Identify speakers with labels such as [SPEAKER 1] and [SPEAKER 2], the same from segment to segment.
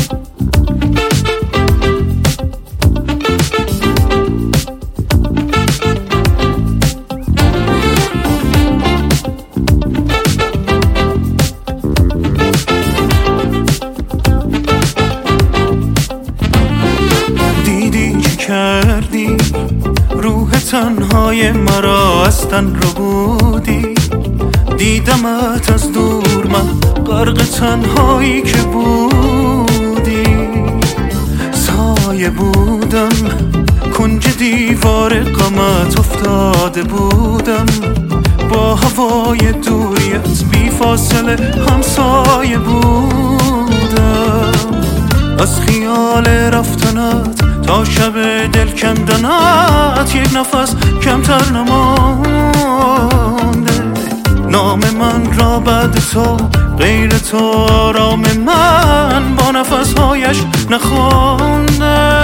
[SPEAKER 1] کردی روح تنهای مرا از تن رو بودی، دیدمت از دور من غرق تنهایی که بودی، سایه بودم کنج دیوار غمت افتاده بودم، با هوای دوریت بی فاصله همسایه بودم، از خیال رفتنت تا شب دل کندنت یک نفس کمتر نمانده، نام من را بعد تو غیر تو آرام من با نفسهایش نخوانده.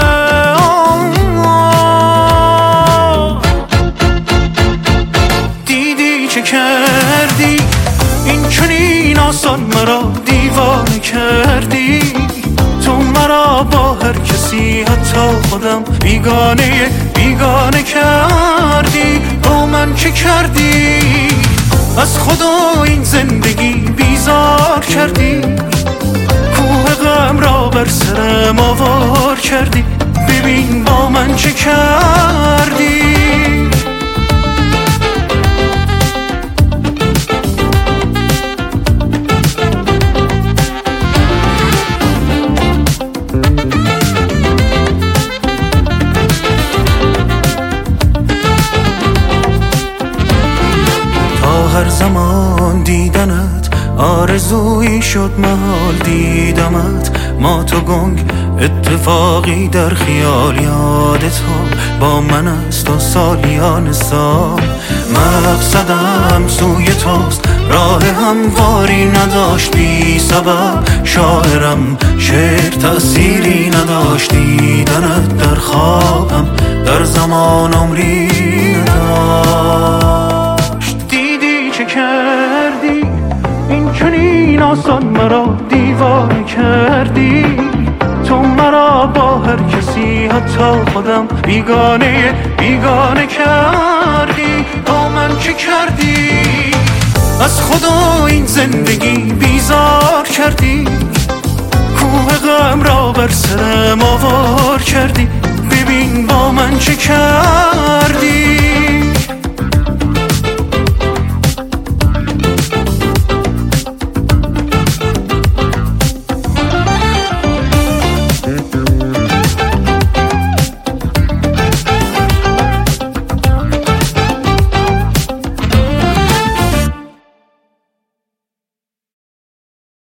[SPEAKER 1] دیدی چه کردی این چنین آسان مرا دیوانه کردی، تو مرا با هر کسی حتی خودم بیگانه کردی، با من چه کردی از خدا این زندگی بیزار کردی، کوه غم را بر سرم آوار کردی، ببین با من چه کردی. هر زمان دیدنت آرزویی شد، محال دیدمت ما تو گنگ، اتفاقی در خیال یاد تو با من است و سالیان سال، مقصدم سوی توست راه همواری نداشت بی سبب، شاعرم شعر تأثیری نداشت، دیدنت در خوابم در زمان عمری نداشت. چه کردی این چنین آسان مرا دیوانه کردی، تو مرا با هر کسی حتی خودم بیگانه کردی، با من چه کردی از خدا این زندگی بیزار کردی، کوه غم را بر سرم آوار کردی، ببین با من چه کردی.